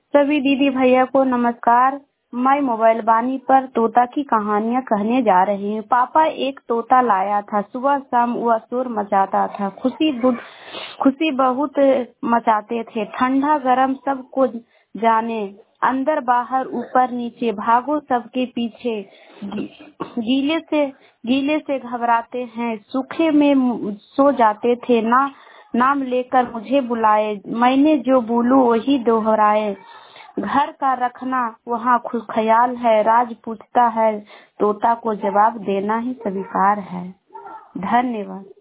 सभी दीदी भैया को नमस्कार। मैं मोबाइल बानी पर तोता की कहानियाँ कहने जा रही हूँ। पापा एक तोता लाया था, सुबह शाम वह शोर मचाता था, खुशी बहुत मचाते थे, ठंडा गरम सबको जाने, अंदर बाहर ऊपर नीचे भागो सबके पीछे, गीले से घबराते हैं, सूखे में सो जाते थे, नाम लेकर मुझे बुलाए, मैंने जो बोलूं वही दोहराए, घर का रखना वहाँ खुद ख्याल है, राज पूछता है तोता को जवाब देना ही स्वीकार है। धन्यवाद।